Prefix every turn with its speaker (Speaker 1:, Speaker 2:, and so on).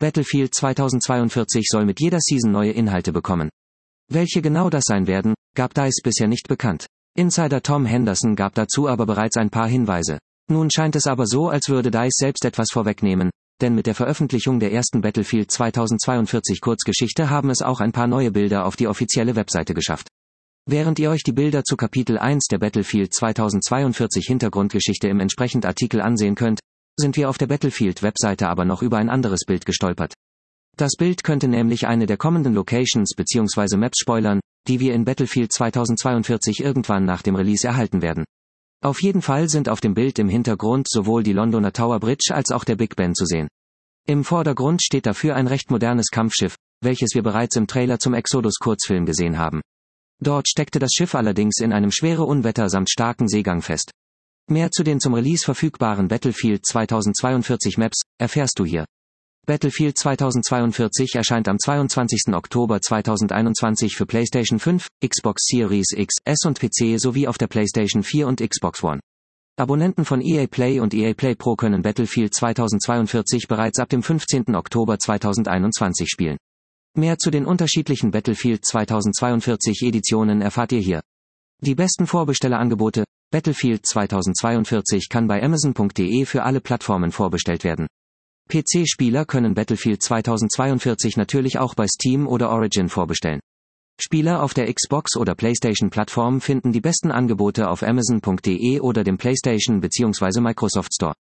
Speaker 1: Battlefield 2042 soll mit jeder Season neue Inhalte bekommen. Welche genau das sein werden, gab DICE bisher nicht bekannt. Insider Tom Henderson gab dazu aber bereits ein paar Hinweise. Nun scheint es aber so, als würde DICE selbst etwas vorwegnehmen, denn mit der Veröffentlichung der ersten Battlefield 2042 Kurzgeschichte haben es auch ein paar neue Bilder auf die offizielle Webseite geschafft. Während ihr euch die Bilder zu Kapitel 1 der Battlefield 2042 Hintergrundgeschichte im entsprechenden Artikel ansehen könnt, sind wir auf der Battlefield-Webseite aber noch über ein anderes Bild gestolpert. Das Bild könnte nämlich eine der kommenden Locations bzw. Maps spoilern, die wir in Battlefield 2042 irgendwann nach dem Release erhalten werden. Auf jeden Fall sind auf dem Bild im Hintergrund sowohl die Londoner Tower Bridge als auch der Big Ben zu sehen. Im Vordergrund steht dafür ein recht modernes Kampfschiff, welches wir bereits im Trailer zum Exodus-Kurzfilm gesehen haben. Dort steckte das Schiff allerdings in einem schweren Unwetter samt starken Seegang fest. Mehr zu den zum Release verfügbaren Battlefield 2042 Maps erfährst du hier. Battlefield 2042 erscheint am 22. Oktober 2021 für PlayStation 5, Xbox Series X, S und PC sowie auf der PlayStation 4 und Xbox One. Abonnenten von EA Play und EA Play Pro können Battlefield 2042 bereits ab dem 15. Oktober 2021 spielen. Mehr zu den unterschiedlichen Battlefield 2042 Editionen erfahrt ihr hier. Die besten Vorbestellerangebote. Battlefield 2042 kann bei Amazon.de für alle Plattformen vorbestellt werden. PC-Spieler können Battlefield 2042 natürlich auch bei Steam oder Origin vorbestellen. Spieler auf der Xbox- oder PlayStation-Plattform finden die besten Angebote auf Amazon.de oder dem PlayStation bzw. Microsoft Store.